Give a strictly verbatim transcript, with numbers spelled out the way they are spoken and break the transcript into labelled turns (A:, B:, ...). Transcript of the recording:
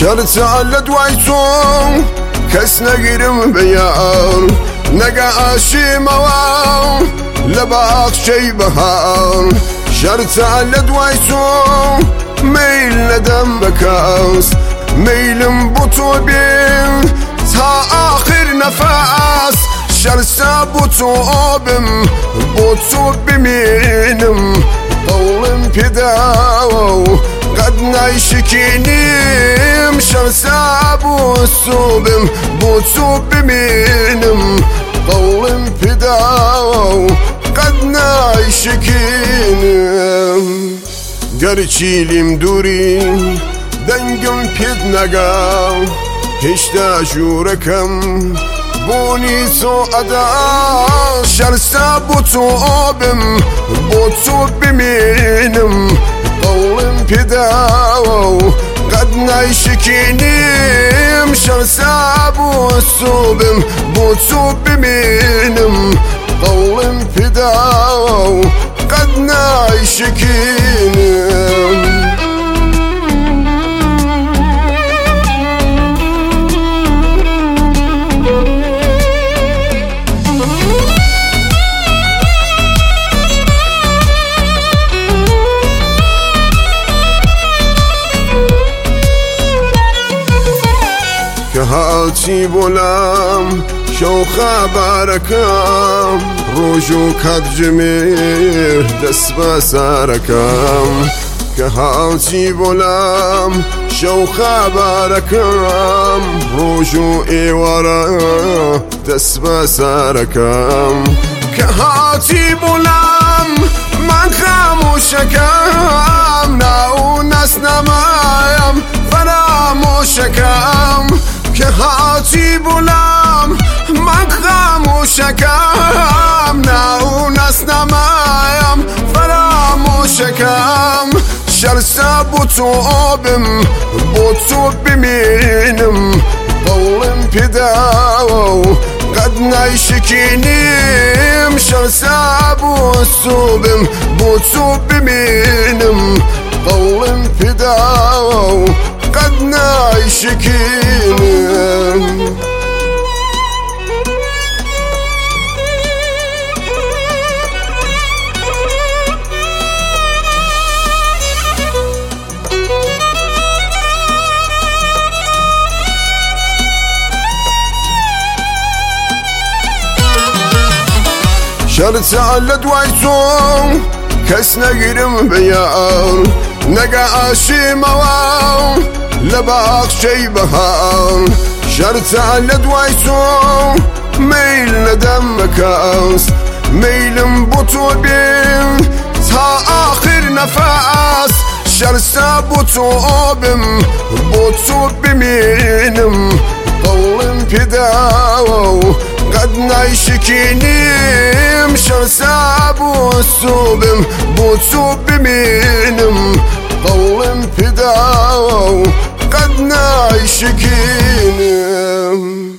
A: شرت على دوایتون کس نگیرم بیار نگاشی موام لباخشی بهار شرت على دوایتون میل ندم بکاس میلم بطو بین تا آخر نفس شرسا بطو بم بطو بمینم قولم پیداو قد نایشکینیم شرسا بطو بم بطو بمینم قولم پیداو قد نایشکینیم گرچیلیم دوریم دنگم پید نگم هشتا جورکم بونی تو ادا شرسا بطو بم بطو بمینم قولم پیداو قد نایشکینیم شرسا بطو بم بطو بمینم قولم پیداو قد نایشکینیم که هاتی بولم شو خبرکم روجو کد جمیر دست بسرکم که هاتی بولم شو خبرکم روجو ایوارا دست بسرکم که هاتی بولم من خاموشکم ناو نس نمایم فراموشکم که هاتی بولم من خاموشکم ناو نس نمایم فراموشکم شرسا بطو بم بطو بمینم قولم پیداو قد نایشکینیم شرسا بطو بم بطو بمینم قولم پیداو قد نایشکینیم شرت على دوایتون کس نگیرم بیار نگاشی موام لباخشی بهار شرت على دوایتون میل ندم بکاس میلم بطو بین تا آخر نفس شرسا بطو بم بطو بمینم قولم پیداو قد نایشکینیم شرسا بطو بم بطو بمینم قولم پیداو قد نایشکینیم